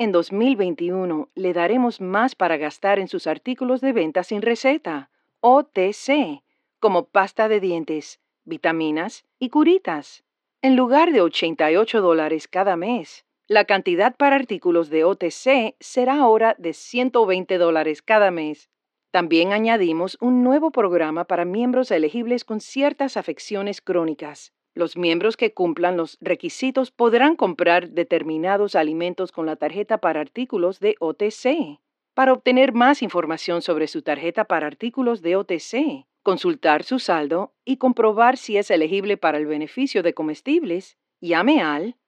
En 2021 le daremos más para gastar en sus artículos de venta sin receta, OTC, como pasta de dientes, vitaminas y curitas. En lugar de $88 cada mes, la cantidad para artículos de OTC será ahora de $120 cada mes. También añadimos un nuevo programa para miembros elegibles con ciertas afecciones crónicas. Los miembros que cumplan los requisitos podrán comprar determinados alimentos con la tarjeta para artículos de OTC. Para obtener más información sobre su tarjeta para artículos de OTC, consultar su saldo y comprobar si es elegible para el beneficio de comestibles, llame al